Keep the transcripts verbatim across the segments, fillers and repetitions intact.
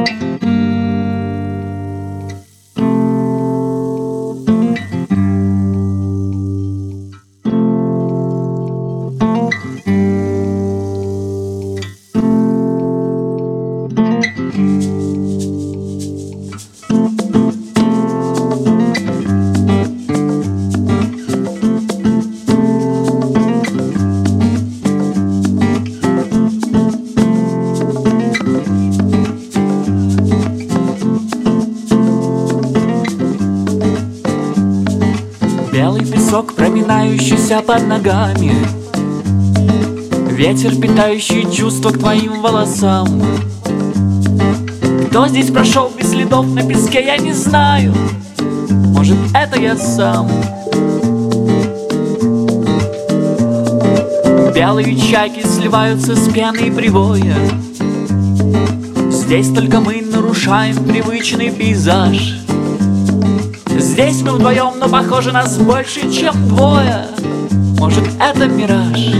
Белый песок, проминающийся под ногами, ветер, питающий чувства к твоим волосам. Кто здесь прошел без следов на песке, я не знаю. Может, это я сам. Белые чайки сливаются с пеной прибоя. Здесь только мы нарушаем привычный пейзаж. Здесь мы вдвоем, но похоже нас больше, чем двое. Может, это мираж?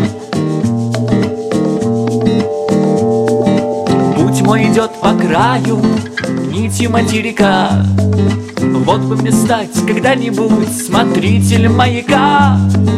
Путь мой идет по краю нити материка. Вот бы мне стать когда-нибудь смотрителем маяка.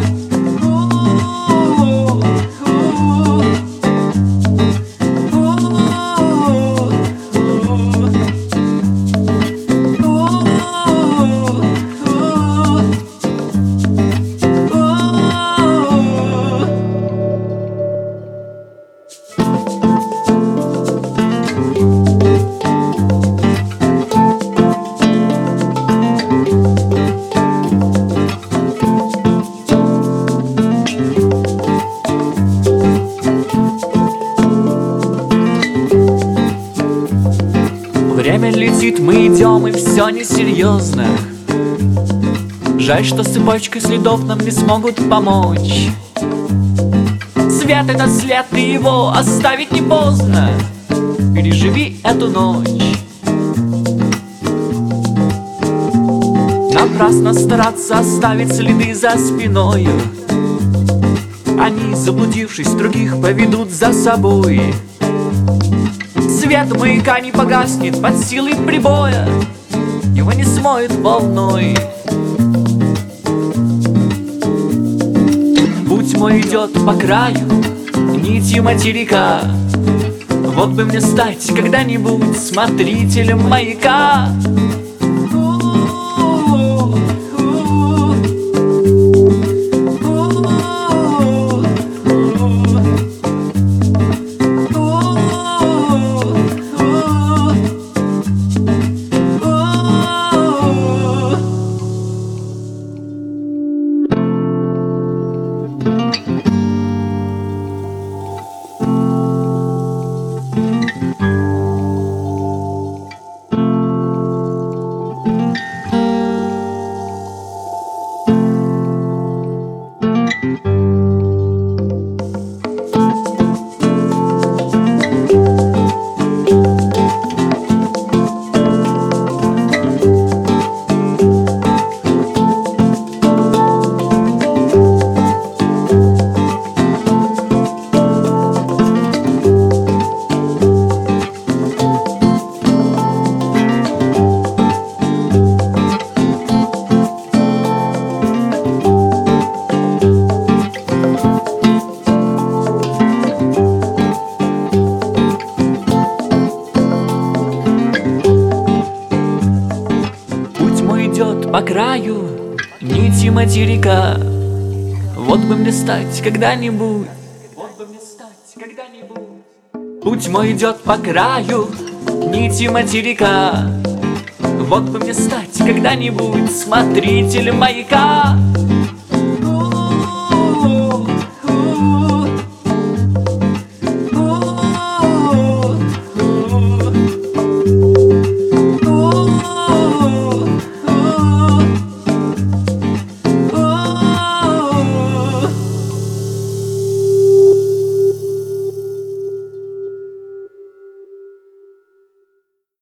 Время летит, мы идем, и все несерьезно. Жаль, что с цепочкой следов нам не смогут помочь. Свет — это след, и его оставить не поздно. Переживи эту ночь. Напрасно стараться оставить следы за спиною. Они, заблудившись, других поведут за собой. Свет маяка не погаснет под силой прибоя, его не смоет волной. Путь мой идет по краю нити материка. Вот бы мне стать когда-нибудь смотрителем маяка. По краю нити материка. Вот бы мне стать когда-нибудь. Вот бы мне стать когда-нибудь. Путь мой идет по краю нити материка. Вот бы мне стать когда-нибудь смотрителем маяка.